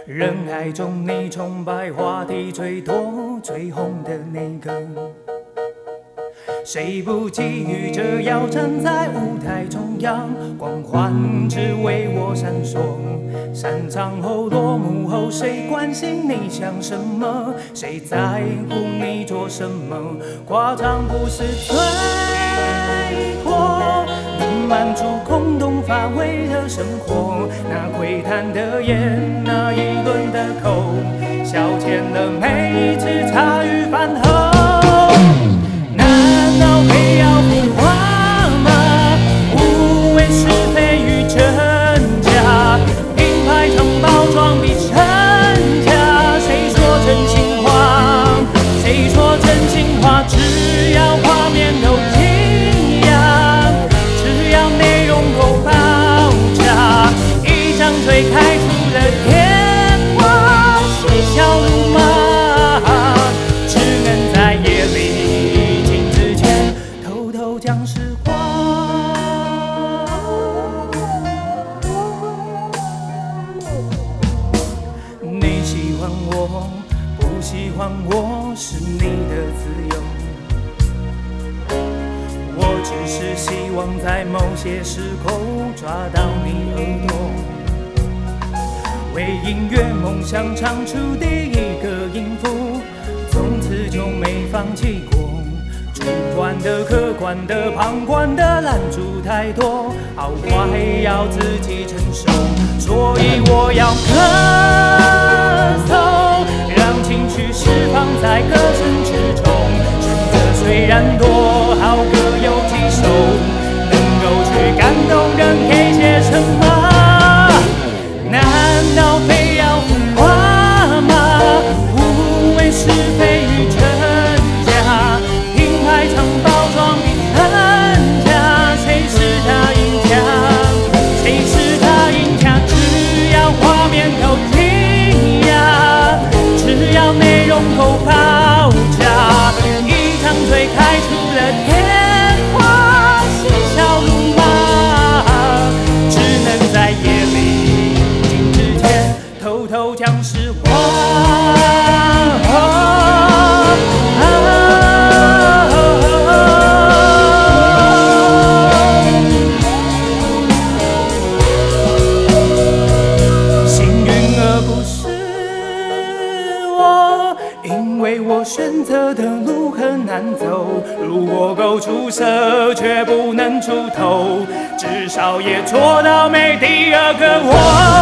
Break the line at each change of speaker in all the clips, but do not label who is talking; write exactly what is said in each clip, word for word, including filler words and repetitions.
人海中你崇拜话题最多最红的那个，谁不觊觎着要站在舞台中央，光环只为我闪烁。散场后落幕后，谁关心你想什么？谁在乎你做什么？夸张不是最多，能满足空洞乏味的生活。那窥探的眼，那一轮的口，消遣了每一次茶余饭后。难道非要浮华吗？无谓是非与真假，品牌常包装比真假。谁说真心话？谁说真心话？只要画面够惊讶，只要内容够爆炸，一张嘴开出了电话，嬉笑怒骂，只能在夜里讲实话。你喜欢我，不喜欢我，是你的自由。我只是希望在某些时候抓到你耳朵，为音乐梦想唱出第一个音符，从此就没放弃过。主观的、客观的、旁观的拦住太多，好坏要自己承受，所以我要咳嗽，让情绪释放在歌声之中。选择虽然多，好歌有几首，能够去感动人，给些什么？难道非要浮华吗？无谓是非与真假。常包装比真假，谁是他赢家？谁是他赢家？只要画面够惊讶，只要内容够爆炸，一张嘴开出了电话，嬉笑怒骂，只能在夜里静之前偷偷讲实话。因为我选择的路很难走，如果够出色却不能出头，至少也做到没第二个我。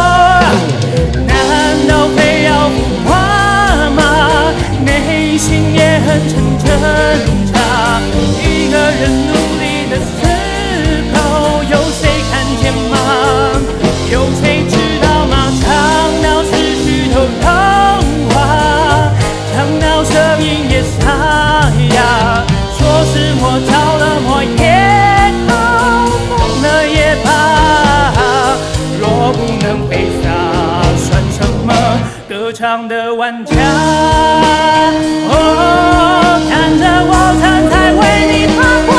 难道非要浮华吗？内心也很成挣扎，一个人努力的思考，有谁看见吗？有谁知道吗？唱到思绪都融化，唱到声音也沙哑，说是我着了魔也好，疯了也罢，若不能被洒，算什么歌唱的玩家？哦，看着我站在为你发光。